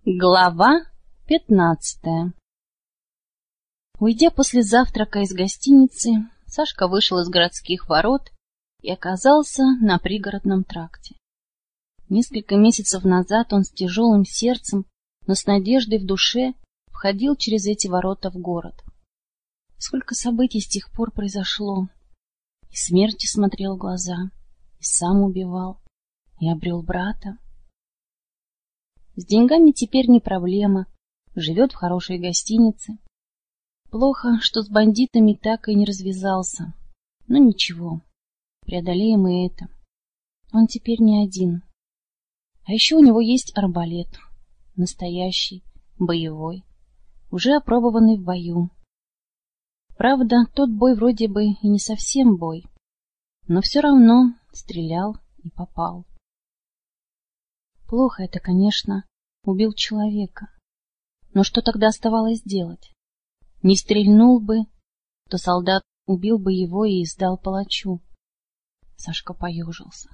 Глава 15. Уйдя после завтрака из гостиницы, Сашка вышел из городских ворот и оказался на пригородном тракте. Несколько месяцев назад он с тяжелым сердцем, но с надеждой в душе входил через эти ворота в город. Сколько событий с тех пор произошло. И смерти смотрел в глаза, и сам убивал, и обрел брата. С деньгами теперь не проблема, живет в хорошей гостинице. Плохо, что с бандитами так и не развязался. Но ничего, преодолеем и это. Он теперь не один. А еще у него есть арбалет. Настоящий, боевой, уже опробованный в бою. Правда, тот бой вроде бы и не совсем бой, но все равно стрелял и попал. Плохо это, конечно, убил человека. Но что тогда оставалось делать? Не стрельнул бы, то солдат убил бы его и сдал палачу. Сашка поежился.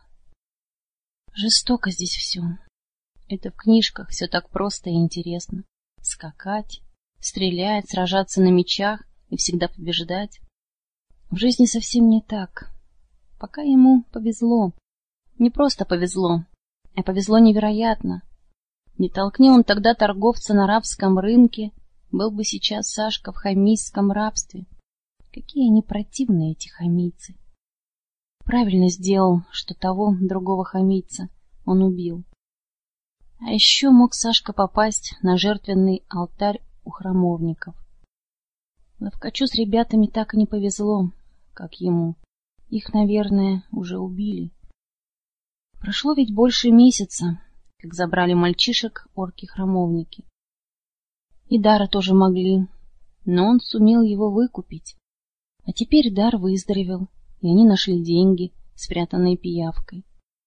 Жестоко здесь все. Это в книжках все так просто и интересно. Скакать, стрелять, сражаться на мечах и всегда побеждать. В жизни совсем не так. Пока ему повезло. Не просто повезло, а повезло невероятно. Не толкни он тогда торговца на рабском рынке, был бы сейчас Сашка в хамийском рабстве. Какие они противные, эти хамийцы. Правильно сделал, что того другого хамийца он убил. А еще мог Сашка попасть на жертвенный алтарь у храмовников. Ловкачу с ребятами так и не повезло, как ему. Их, наверное, уже убили. Прошло ведь больше месяца, как забрали мальчишек орки-храмовники. И Дара тоже могли, но он сумел его выкупить. А теперь Дар выздоровел, и они нашли деньги, спрятанные пиявкой.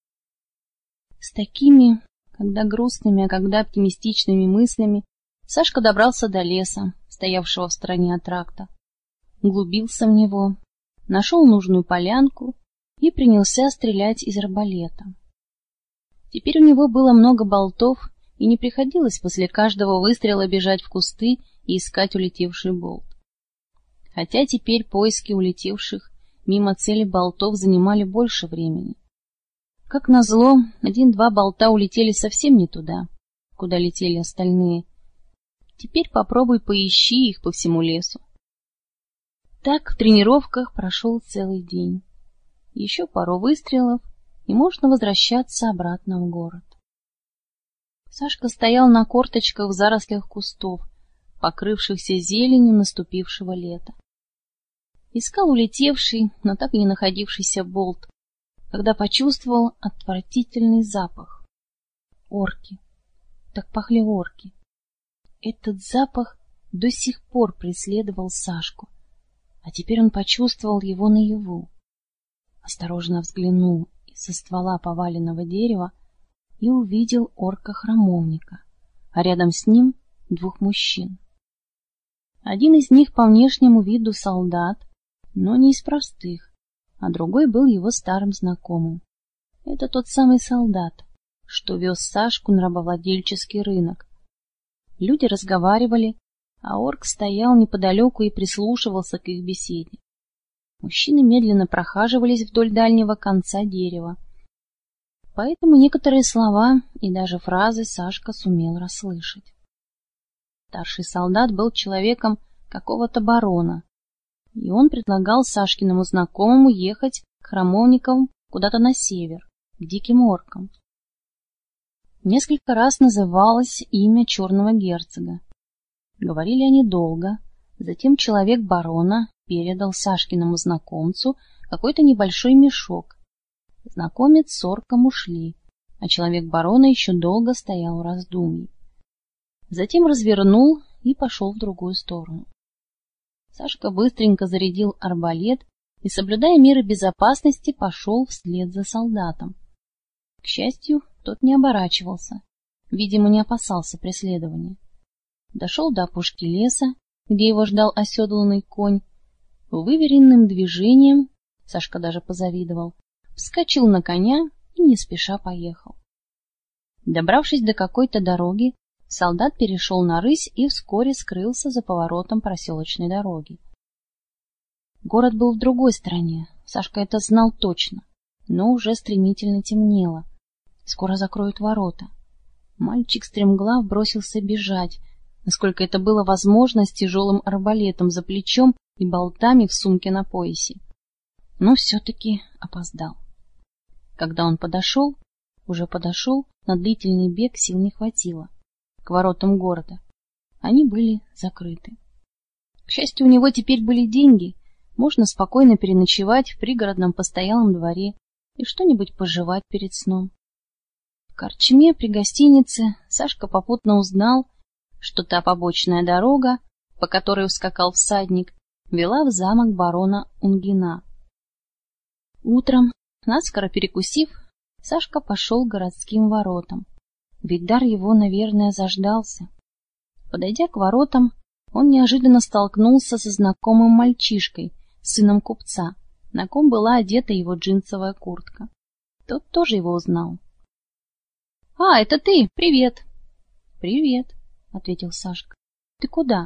С такими, когда грустными, а когда оптимистичными мыслями, Сашка добрался до леса, стоявшего в стороне от тракта, углубился в него, нашел нужную полянку и принялся стрелять из арбалета. Теперь у него было много болтов, и не приходилось после каждого выстрела бежать в кусты и искать улетевший болт. Хотя теперь поиски улетевших мимо цели болтов занимали больше времени. Как назло, 1-2 болта улетели совсем не туда, куда летели остальные. Теперь попробуй поищи их по всему лесу. Так в тренировках прошел целый день. Еще пару выстрелов, и можно возвращаться обратно в город. Сашка стоял на корточках в зарослях кустов, покрывшихся зеленью наступившего лета. Искал улетевший, но так и не находившийся болт, когда почувствовал отвратительный запах. Орки. Так пахли орки. Этот запах до сих пор преследовал Сашку, а теперь он почувствовал его наяву. Осторожно взглянул со ствола поваленного дерева и увидел орка-храмовника, а рядом с ним 2 мужчин. Один из них по внешнему виду солдат, но не из простых, а другой был его старым знакомым. Это тот самый солдат, что вез Сашку на рабовладельческий рынок. Люди разговаривали, а орк стоял неподалеку и прислушивался к их беседе. Мужчины медленно прохаживались вдоль дальнего конца дерева. Поэтому некоторые слова и даже фразы Сашка сумел расслышать. Старший солдат был человеком какого-то барона, и он предлагал Сашкиному знакомому ехать к храмовникам куда-то на север, к диким оркам. Несколько раз называлось имя черного герцога. Говорили они долго, затем человек барона передал Сашкиному знакомцу какой-то небольшой мешок. Знакомец с орком ушли, а человек барона еще долго стоял в раздумье. Затем развернул и пошел в другую сторону. Сашка быстренько зарядил арбалет и, соблюдая меры безопасности, пошел вслед за солдатом. К счастью, тот не оборачивался, видимо, не опасался преследования. Дошел до опушки леса, где его ждал оседланный конь. Выверенным движением, Сашка даже позавидовал, вскочил на коня и не спеша поехал. Добравшись до какой-то дороги, Солдат перешел на рысь и вскоре скрылся за поворотом проселочной дороги. Город был в другой стороне, Сашка это знал точно, но уже стремительно темнело. Скоро закроют ворота. Мальчик стремглав бросился бежать, насколько это было возможно, с тяжелым арбалетом за плечом и болтами в сумке на поясе. Но все-таки опоздал. Когда он уже подошел, на длительный бег сил не хватило. К воротам города. Они были закрыты. К счастью, у него теперь были деньги. Можно спокойно переночевать в пригородном постоялом дворе и что-нибудь пожевать перед сном. В корчме при гостинице Сашка попутно узнал, что та побочная дорога, по которой ускакал всадник, вела в замок барона Унгина. Утром, наскоро перекусив, Сашка пошел к городским воротам. Ведь дар его, наверное, заждался. Подойдя к воротам, он неожиданно столкнулся со знакомым мальчишкой, сыном купца, на ком была одета его джинсовая куртка. Тот тоже его узнал. — А, это ты! Привет! — Привет, — ответил Сашка. — Ты куда?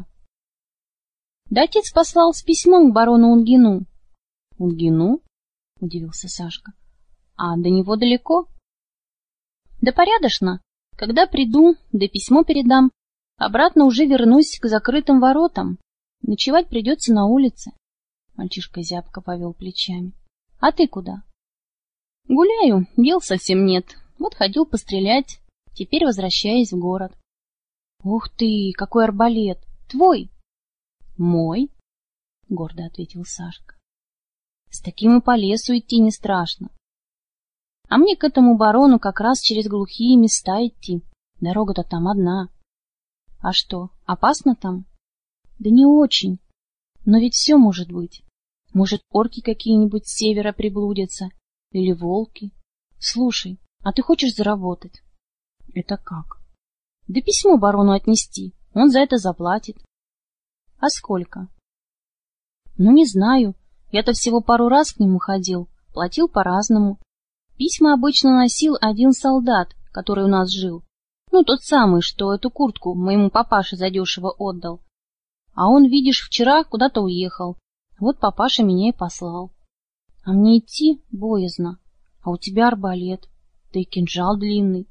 — Да отец послал с письмом к барону Унгину. — Унгину? — удивился Сашка. — А до него далеко? — Да порядочно. Когда приду, да письмо передам, обратно уже вернусь к закрытым воротам. Ночевать придется на улице. Мальчишка зябко повел плечами. — А ты куда? — Гуляю, дел совсем нет. Вот ходил пострелять, теперь возвращаюсь в город. — Ух ты, какой арбалет! Твой? — Мой, — гордо ответил Сашка. — С таким и по лесу идти не страшно. А мне к этому барону как раз через глухие места идти. Дорога-то там одна. А что, опасно там? Да не очень. Но ведь все может быть. Может, орки какие-нибудь с севера приблудятся. Или волки. Слушай, а ты хочешь заработать? Это как? Да письмо барону отнести. Он за это заплатит. А сколько? Ну, не знаю. Я-то всего пару раз к нему ходил. Платил по-разному. Письма обычно носил один солдат, который у нас жил. Ну, тот самый, что эту куртку моему папаше задешево отдал. А он, видишь, вчера куда-то уехал. Вот папаша меня и послал. А мне идти боязно. А у тебя арбалет, да и кинжал длинный.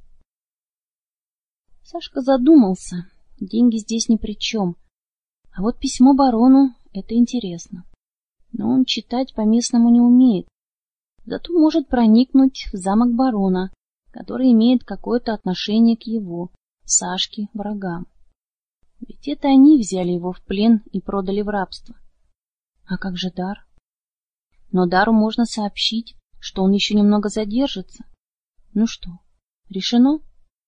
Сашка задумался. Деньги здесь ни при чем. А вот письмо барону — это интересно. Но он читать по-местному не умеет. Зато может проникнуть в замок барона, который имеет какое-то отношение к его, Сашке, врагам. Ведь это они взяли его в плен и продали в рабство. А как же дар? Но дару можно сообщить, что он еще немного задержится. Ну что, решено?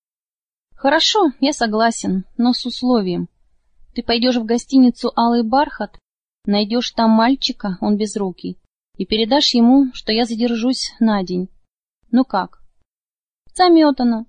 Хорошо, я согласен, но с условием. Ты пойдешь в гостиницу «Алый бархат», найдешь там мальчика, он безрукий, и передашь ему, что я задержусь на день. Ну как? Заметано.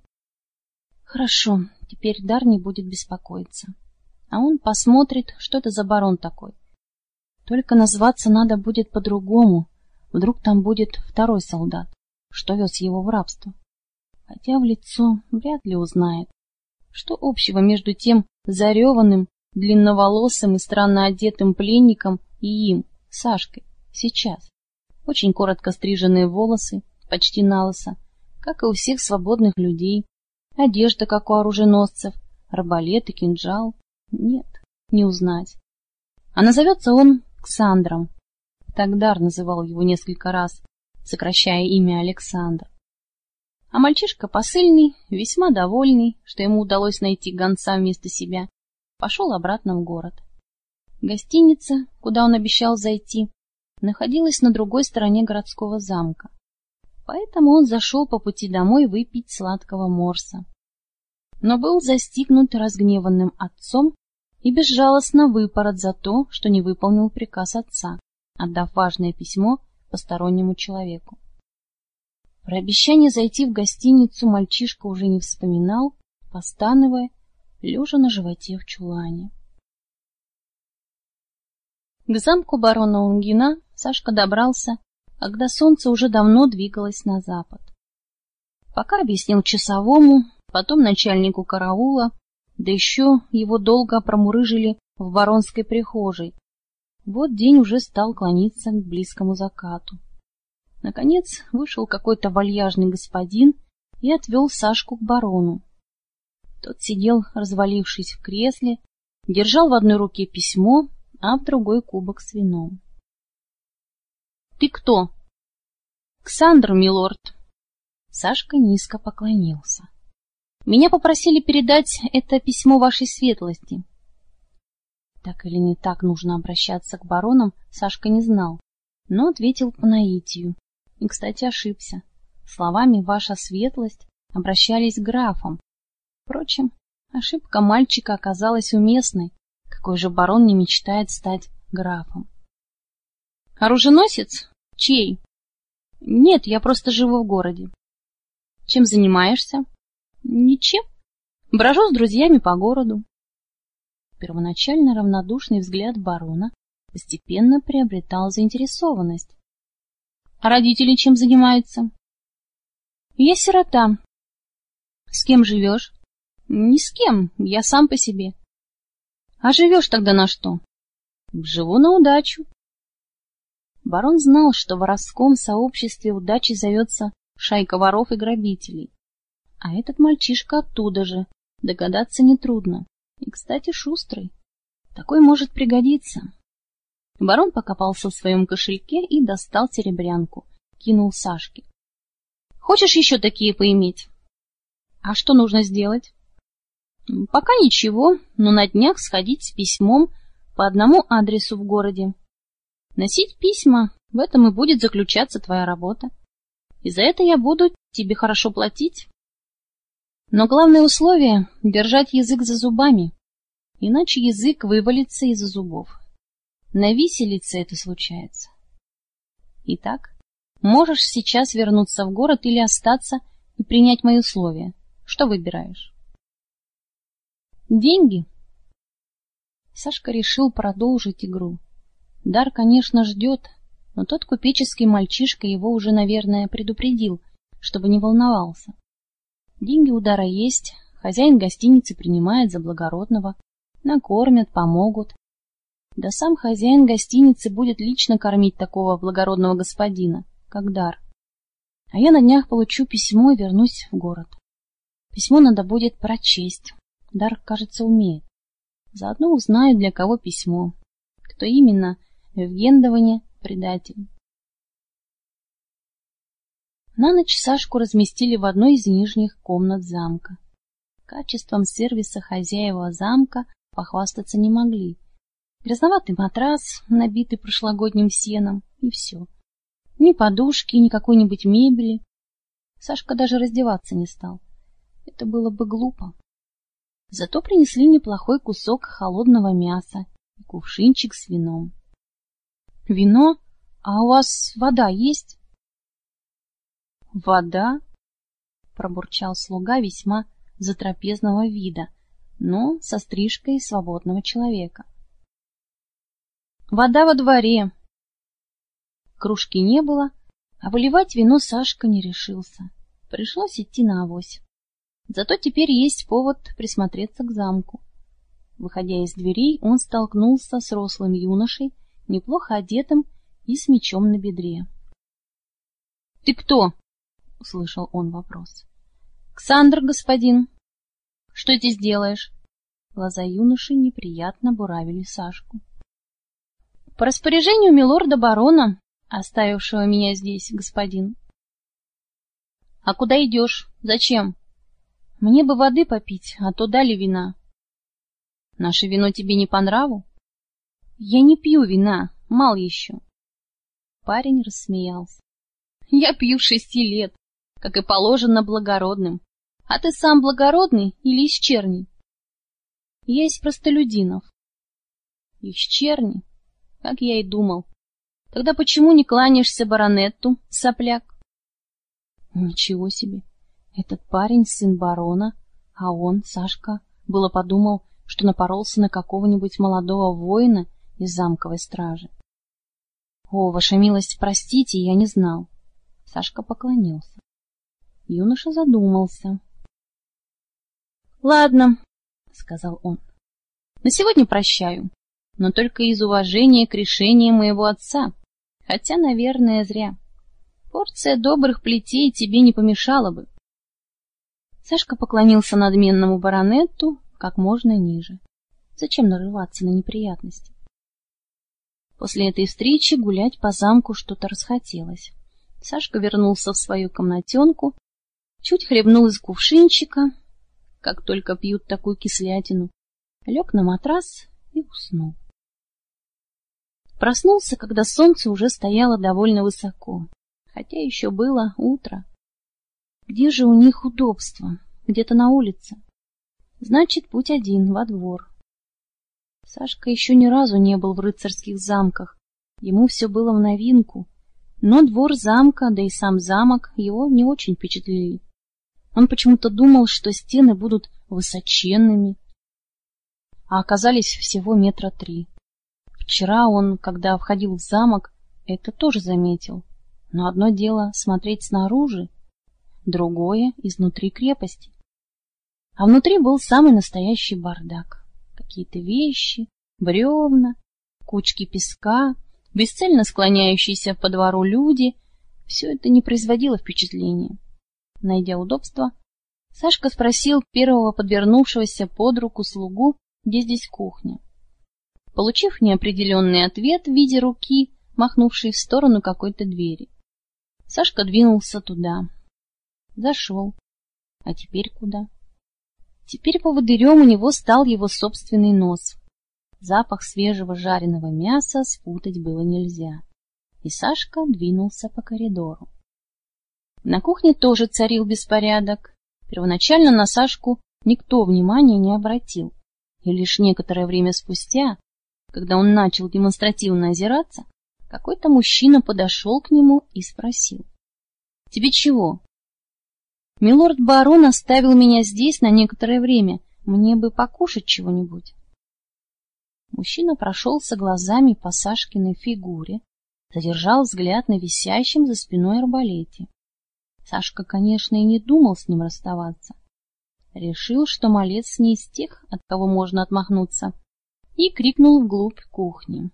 Хорошо, теперь дар не будет беспокоиться. А он посмотрит, что это за барон такой. Только назваться надо будет по-другому. Вдруг там будет второй солдат, что вез его в рабство. Хотя в лицо вряд ли узнает. Что общего между тем зареванным, длинноволосым и странно одетым пленником и им, Сашкой, сейчас? Очень коротко стриженные волосы, почти налысо, как и у всех свободных людей, одежда, как у оруженосцев, арбалет и кинжал. Нет, не узнать. А назовется он Ксандром. Так дар называл его несколько раз, сокращая имя Александр. А мальчишка посыльный, весьма довольный, что ему удалось найти гонца вместо себя, пошел обратно в город. Гостиница, куда он обещал зайти, находилась на другой стороне городского замка. Поэтому он зашел по пути домой выпить сладкого морса. Но был застигнут разгневанным отцом и безжалостно выпорот за то, что не выполнил приказ отца, отдав важное письмо постороннему человеку. Про обещание зайти в гостиницу мальчишка уже не вспоминал, постановая, лежа на животе в чулане. К замку барона Унгина Сашка добрался, когда солнце уже давно двигалось на запад. Пока объяснил часовому, потом начальнику караула, Да еще его долго промурыжили в баронской прихожей. Вот день уже стал клониться к близкому закату. Наконец вышел какой-то вальяжный господин и отвел Сашку к барону. Тот сидел, развалившись в кресле, держал в одной руке письмо, а в другой кубок с вином. — Ты кто? — Ксандр, милорд. Сашка низко поклонился. — Меня попросили передать это письмо вашей светлости. Так или не так нужно обращаться к баронам, Сашка не знал, но ответил по наитию. И, кстати, ошибся. Словами «ваша светлость» обращались к графам. Впрочем, ошибка мальчика оказалась уместной. Какой же барон не мечтает стать графом? — Оруженосец? Чей? — Нет, я просто живу в городе. — Чем занимаешься? — Ничем. Брожу с друзьями по городу. Первоначально равнодушный взгляд барона постепенно приобретал заинтересованность. — А родители чем занимаются? — Я сирота. — С кем живешь? — Ни с кем, я сам по себе. — А живешь тогда на что? — Живу на удачу. Барон знал, что в воровском сообществе удачей зовется шайка воров и грабителей. А этот мальчишка оттуда же, догадаться нетрудно. И, кстати, шустрый. Такой может пригодиться. Барон покопался в своем кошельке и достал серебрянку. Кинул Сашке. — Хочешь еще такие поиметь? — А что нужно сделать? — Пока ничего, но на днях сходить с письмом по одному адресу в городе. Носить письма, в этом и будет заключаться твоя работа. И за это я буду тебе хорошо платить. Но главное условие — держать язык за зубами, иначе язык вывалится из-за зубов. На виселице это случается. Итак, можешь сейчас вернуться в город или остаться и принять мои условия. Что выбираешь? Деньги? Сашка решил продолжить игру. Дар, конечно, ждет, но тот купеческий мальчишка его уже, наверное, предупредил, чтобы не волновался. Деньги у Дара есть, хозяин гостиницы принимает за благородного, накормят, помогут. Да сам хозяин гостиницы будет лично кормить такого благородного господина, как Дар. А я на днях получу письмо и вернусь в город. Письмо надо будет прочесть. Дар, кажется, умеет. Заодно узнаю, для кого письмо. Кто именно в Гендоване предатель. На ночь Сашку разместили в одной из нижних комнат замка. Качеством сервиса хозяева замка похвастаться не могли. Грязноватый матрас, набитый прошлогодним сеном, и все. Ни подушки, ни какой-нибудь мебели. Сашка даже раздеваться не стал. Это было бы глупо. Зато принесли неплохой кусок холодного мяса и кувшинчик с вином. — Вино? А у вас вода есть? — Вода? — пробурчал слуга весьма затрапезного вида, но со стрижкой свободного человека. — Вода во дворе. Кружки не было, а выливать вино Сашка не решился. Пришлось идти на авось. Зато теперь есть повод присмотреться к замку. Выходя из дверей, он столкнулся с рослым юношей, неплохо одетым и с мечом на бедре. — Ты кто? — услышал он вопрос. — Ксандр, господин. — Что здесь делаешь? Глаза юноши неприятно буравили Сашку. — По распоряжению милорда-барона, оставившего меня здесь, господин. — А куда идешь? Зачем? — Мне бы воды попить, а то дали вина. — Наше вино тебе не по нраву? — Я не пью вина, мал еще. Парень рассмеялся. — Я пью 6 лет, как и положено благородным. А ты сам благородный или из черни? — Я из простолюдинов. — Из черни? Как я и думал. Тогда почему не кланяешься баронетту, сопляк? — Ничего себе. Этот парень сын барона, а он, Сашка, было подумал, что напоролся на какого-нибудь молодого воина из замковой стражи. — О, ваша милость, простите, я не знал. Сашка поклонился. Юноша задумался. — Ладно, сказал он. На сегодня прощаю, но только из уважения к решению моего отца, хотя, наверное, зря. Порция добрых плетей тебе не помешала бы. Сашка поклонился надменному баронету как можно ниже. Зачем нарываться на неприятности? После этой встречи гулять по замку что-то расхотелось. Сашка вернулся в свою комнатенку, чуть хлебнул из кувшинчика, как только пьют такую кислятину, лег на матрас и уснул. Проснулся, когда солнце уже стояло довольно высоко, хотя еще было утро. Где же у них удобство? Где-то на улице. Значит, путь один, во двор. Сашка еще ни разу не был в рыцарских замках, ему все было в новинку, но двор замка, да и сам замок его не очень впечатлили. Он почему-то думал, что стены будут высоченными, а оказались всего 3 метра. Вчера он, когда входил в замок, это тоже заметил, но одно дело смотреть снаружи, другое — изнутри крепости. А внутри был самый настоящий бардак. Какие-то вещи, бревна, кучки песка, бесцельно склоняющиеся по двору люди — все это не производило впечатления. Найдя удобство, Сашка спросил первого подвернувшегося под руку слугу, где здесь кухня. Получив неопределенный ответ в виде руки, махнувшей в сторону какой-то двери, Сашка двинулся туда. Зашел. А теперь куда? Теперь поводырем у него стал его собственный нос. Запах свежего жареного мяса спутать было нельзя. И Сашка двинулся по коридору. На кухне тоже царил беспорядок. Первоначально на Сашку никто внимания не обратил. И лишь некоторое время спустя, когда он начал демонстративно озираться, какой-то мужчина подошел к нему и спросил: — Тебе чего? — Милорд-барон оставил меня здесь на некоторое время. Мне бы покушать чего-нибудь. Мужчина прошелся глазами по Сашкиной фигуре, задержал взгляд на висящем за спиной арбалете. Сашка, конечно, и не думал с ним расставаться. Решил, что малец не из тех, от кого можно отмахнуться, и крикнул вглубь кухни: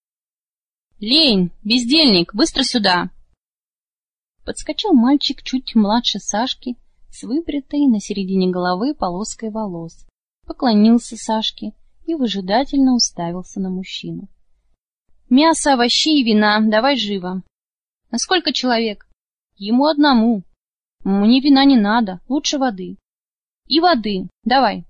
— Лень, бездельник, быстро сюда! Подскочил мальчик чуть младше Сашки, с выбритой на середине головы полоской волос, поклонился Сашке и выжидательно уставился на мужчину. — Мясо, овощи и вина, давай живо. — На сколько человек? — Ему одному. — Мне вина не надо, лучше воды. — И воды, давай.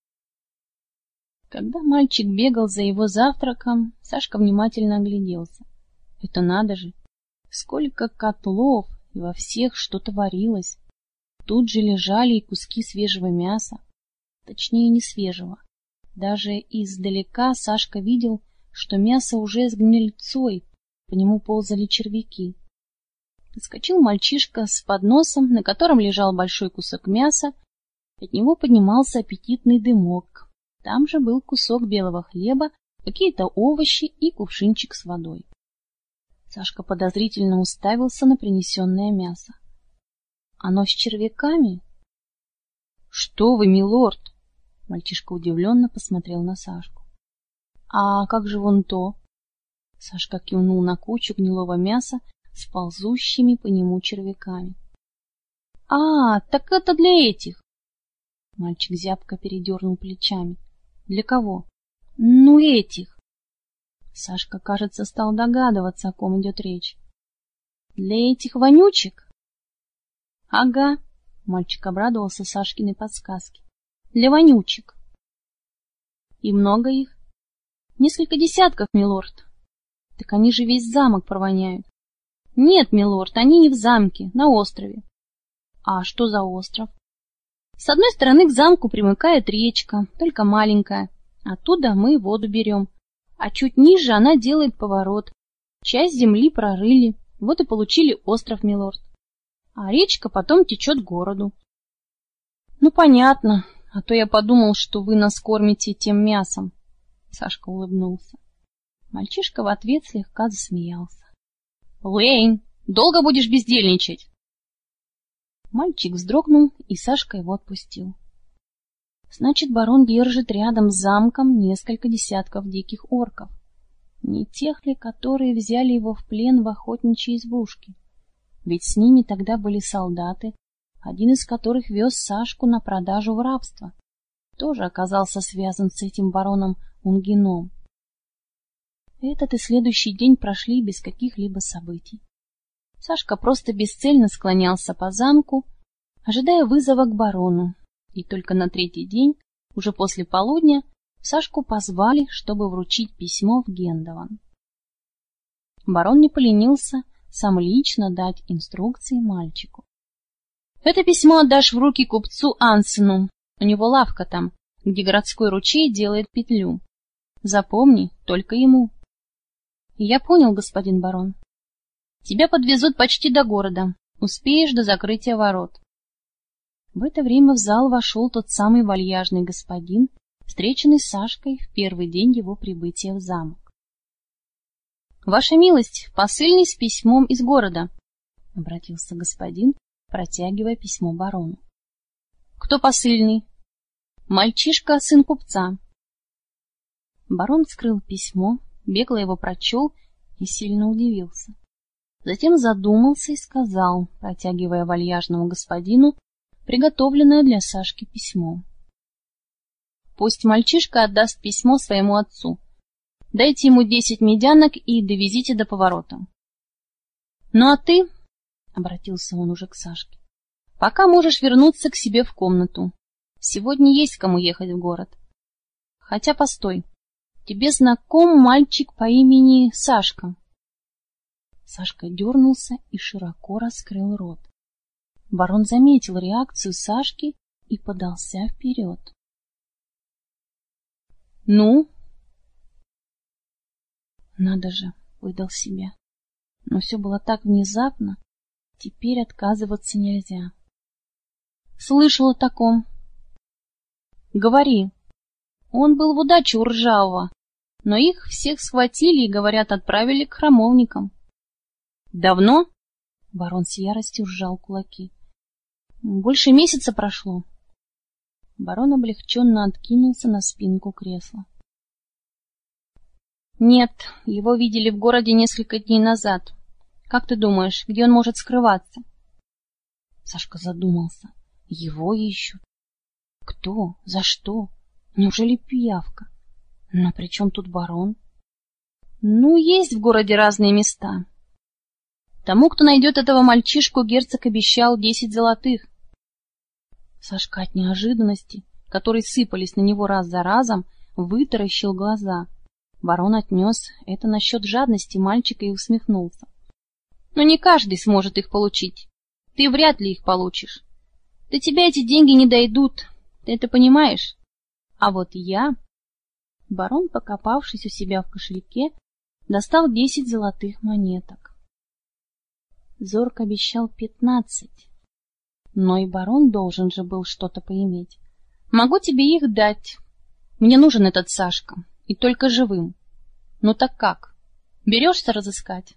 Когда мальчик бегал за его завтраком, Сашка внимательно огляделся. Это надо же! Сколько котлов, и во всех что-то варилось. Тут же лежали и куски свежего мяса. Точнее, не свежего. Даже издалека Сашка видел, что мясо уже с гнильцой, по нему ползали червяки. Подскочил мальчишка с подносом, на котором лежал большой кусок мяса. От него поднимался аппетитный дымок. Там же был кусок белого хлеба, какие-то овощи и кувшинчик с водой. Сашка подозрительно уставился на принесенное мясо. Оно с червяками? — Что вы, милорд? — мальчишка удивленно посмотрел на Сашку. — А как же вон то? Сашка кивнул на кучу гнилого мяса с ползущими по нему червяками. — А, так это для этих! Мальчик зябко передернул плечами. — Для кого? — Ну, этих. Сашка, кажется, стал догадываться, о ком идет речь. — Для этих вонючек? — Ага, — мальчик обрадовался Сашкиной подсказке. — Для вонючек. — И много их? — Несколько десятков, милорд. — Так они же весь замок провоняют. — Нет, милорд, они не в замке, на острове. — А что за остров? — С одной стороны к замку примыкает речка, только маленькая. Оттуда мы воду берем. А чуть ниже она делает поворот. Часть земли прорыли, вот и получили остров, милорд. А речка потом течет к городу. — Ну, понятно, а то я подумал, что вы нас кормите тем мясом. Сашка улыбнулся. Мальчишка в ответ слегка засмеялся. — Лень, долго будешь бездельничать? Мальчик вздрогнул, и Сашка его отпустил. Значит, барон держит рядом с замком несколько десятков диких орков. Не тех ли, которые взяли его в плен в охотничьей избушке? Ведь с ними тогда были солдаты, один из которых вез Сашку на продажу в рабство. Тоже оказался связан с этим бароном Унгином. Этот и следующий день прошли без каких-либо событий. Сашка просто бесцельно склонялся по замку, ожидая вызова к барону, и только на третий день, уже после полудня, Сашку позвали, чтобы вручить письмо в Гендован. Барон не поленился сам лично дать инструкции мальчику. «Это письмо отдашь в руки купцу Ансену, у него лавка там, где городской ручей делает петлю. Запомни, только ему». «Я понял, господин барон. Тебя подвезут почти до города, успеешь до закрытия ворот». В это время в зал вошел тот самый вальяжный господин, встреченный Сашкой в первый день его прибытия в замок. «Ваша милость, посыльный с письмом из города», — обратился господин, протягивая письмо барону. «Кто посыльный?» «Мальчишка, сын купца». Барон вскрыл письмо, бегло его прочел и сильно удивился. Затем задумался и сказал, протягивая вальяжному господину приготовленное для Сашки письмо. «Пусть мальчишка отдаст письмо своему отцу. Дайте ему 10 медянок и довезите до поворота. Ну а ты, — обратился он уже к Сашке, — пока можешь вернуться к себе в комнату. Сегодня есть кому ехать в город. Хотя, постой, тебе знаком мальчик по имени Сашка?» Сашка дернулся и широко раскрыл рот. Барон заметил реакцию Сашки и подался вперед. «Ну?» Надо же, выдал себя. Но все было так внезапно, теперь отказываться нельзя. «Слышал о таком». «Говори». «Он был в удаче у Ржавого, но их всех схватили и, говорят, отправили к храмовникам». «Давно?» Барон с яростью сжал кулаки. «Больше месяца прошло». Барон облегченно откинулся на спинку кресла. «Нет, его видели в городе несколько дней назад. Как ты думаешь, где он может скрываться?» Сашка задумался. Его ищут. Кто? За что? Неужели пиявка? Но при чем тут барон? Ну, есть в городе разные места. Тому, кто найдет этого мальчишку, герцог обещал 10 золотых. Сашка от неожиданности, которые сыпались на него раз за разом, вытаращил глаза. Барон отнес это насчет жадности мальчика и усмехнулся. Но не каждый сможет их получить. Ты вряд ли их получишь. До тебя эти деньги не дойдут. Ты это понимаешь? А вот я... Барон, покопавшись у себя в кошельке, достал 10 золотых монеток. Зорг обещал 15. Но и барон должен же был что-то поиметь. Могу тебе их дать. Мне нужен этот Сашка. И только живым. Ну так как? Берешься разыскать?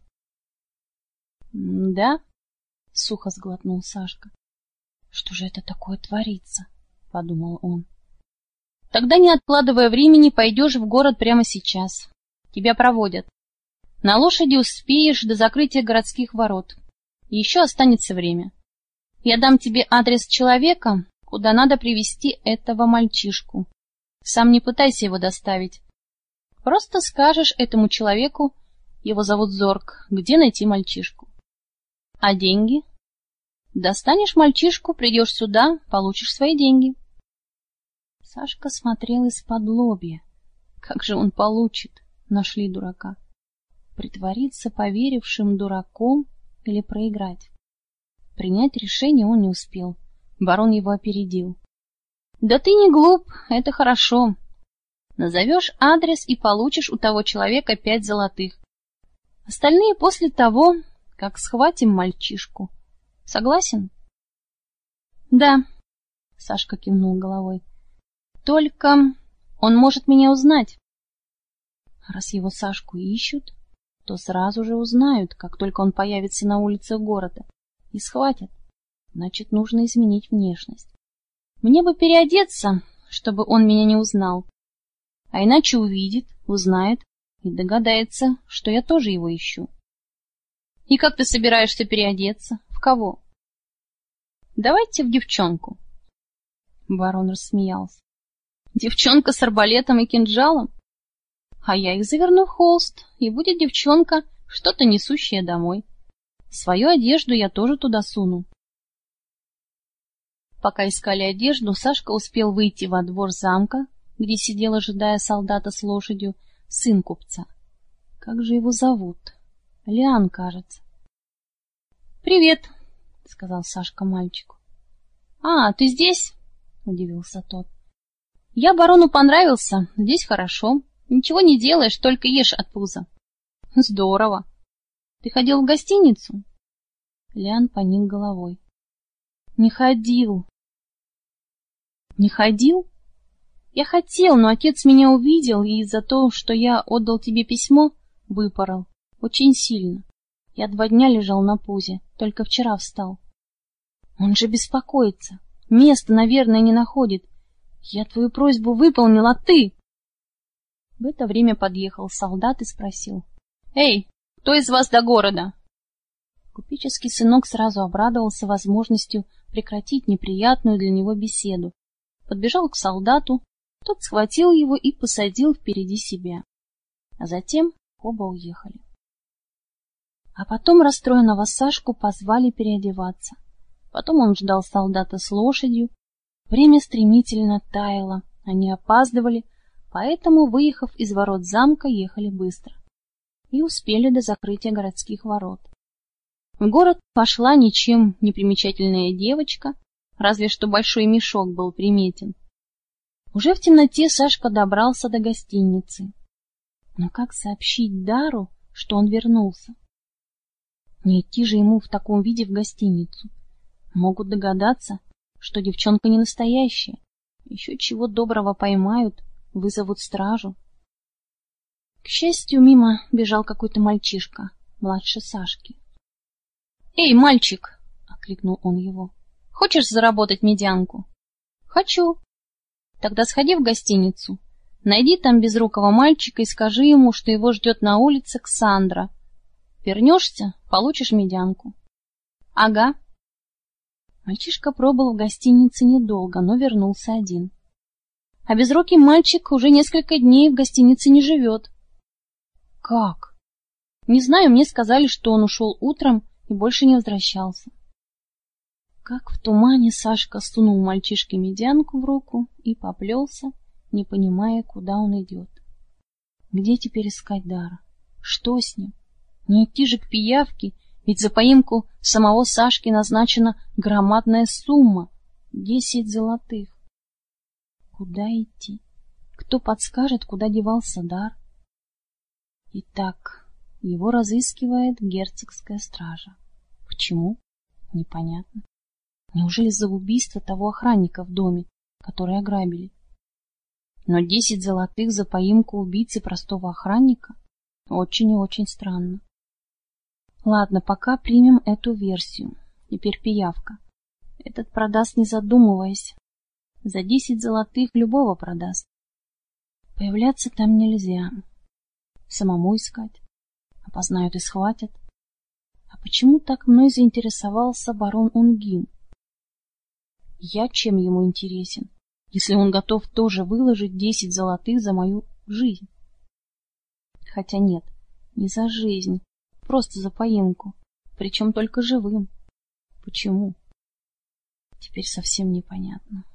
Да? Сухо сглотнул Сашка. Что же это такое творится? Подумал он. Тогда, не откладывая времени, пойдешь в город прямо сейчас. Тебя проводят. На лошади успеешь до закрытия городских ворот. И еще останется время. Я дам тебе адрес человека, куда надо привезти этого мальчишку. Сам не пытайся его доставить. Просто скажешь этому человеку, его зовут Зорг, где найти мальчишку. А деньги? Достанешь мальчишку, придешь сюда, получишь свои деньги. Сашка смотрел из-под лобья. Как же он получит? Нашли дурака. Притвориться поверившим дураком или проиграть? Принять решение он не успел. Барон его опередил. Да ты не глуп, это хорошо. Назовешь адрес и получишь у того человека 5 золотых. Остальные после того, как схватим мальчишку. Согласен? Да, Сашка кивнул головой. Только он может меня узнать. Раз его Сашку ищут, то сразу же узнают, как только он появится на улицах города, и схватят. Значит, нужно изменить внешность. Мне бы переодеться, чтобы он меня не узнал. А иначе увидит, узнает и догадается, что я тоже его ищу. И как ты собираешься переодеться? В кого? Давайте в девчонку. Барон рассмеялся. Девчонка с арбалетом и кинжалом? А я их заверну в холст, и будет девчонка, что-то несущая домой. Свою одежду я тоже туда суну. Пока искали одежду, Сашка успел выйти во двор замка, где сидел, ожидая солдата с лошадью, сын купца. Как же его зовут? Лиан, кажется. — Привет, — сказал Сашка мальчику. — А, ты здесь? — удивился тот. — Я барону понравился, здесь хорошо. Ничего не делаешь, только ешь от пуза. — Здорово. Ты ходил в гостиницу? Лиан поник головой. — Не ходил. — Не ходил? Я хотел, но отец меня увидел и за то, что я отдал тебе письмо, выпорол. Очень сильно. Я 2 дня лежал на пузе, только вчера встал. Он же беспокоится. Места, наверное, не находит. Я твою просьбу выполнил, а ты? В это время подъехал солдат и спросил. — Эй, кто из вас до города? Купеческий сынок сразу обрадовался возможностью прекратить неприятную для него беседу. Подбежал к солдату, тот схватил его и посадил впереди себя. А затем оба уехали. А потом расстроенного Сашку позвали переодеваться. Потом он ждал солдата с лошадью. Время стремительно таяло, они опаздывали, поэтому, выехав из ворот замка, ехали быстро. И успели до закрытия городских ворот. В город пошла ничем не примечательная девочка, разве что большой мешок был приметен. Уже в темноте Сашка добрался до гостиницы. Но как сообщить Дару, что он вернулся? Не идти же ему в таком виде в гостиницу. Могут догадаться, что девчонка не настоящая. Еще чего доброго поймают, вызовут стражу. К счастью, мимо бежал какой-то мальчишка, младше Сашки. — Эй, мальчик! — окликнул он его. — Хочешь заработать медянку? — Хочу. — Тогда сходи в гостиницу. Найди там безрукого мальчика и скажи ему, что его ждет на улице Ксандра. Вернешься — получишь медянку. — Ага. Мальчишка пробыл в гостинице недолго, но вернулся один. А безрукий мальчик уже несколько дней в гостинице не живет. — Как? — Не знаю, мне сказали, что он ушел утром и больше не возвращался. Как в тумане Сашка сунул мальчишке медянку в руку и поплелся, не понимая, куда он идет. Где теперь искать Дара? Что с ним? Не идти же к пиявке, ведь за поимку самого Сашки назначена громадная сумма — 10 золотых. Куда идти? Кто подскажет, куда девался Дар? Итак, его разыскивает герцогская стража. Почему? Непонятно. Неужели за убийство того охранника в доме, который ограбили? Но 10 золотых за поимку убийцы простого охранника? Очень и очень странно. Ладно, пока примем эту версию. Теперь пиявка. Этот продаст, не задумываясь. За 10 золотых любого продаст. Появляться там нельзя. Самому искать. Опознают и схватят. А почему так мной заинтересовался барон Унгин? Я чем ему интересен, если он готов тоже выложить 10 золотых за мою жизнь? Хотя нет, не за жизнь, просто за поимку, причем только живым. Почему? Теперь совсем непонятно.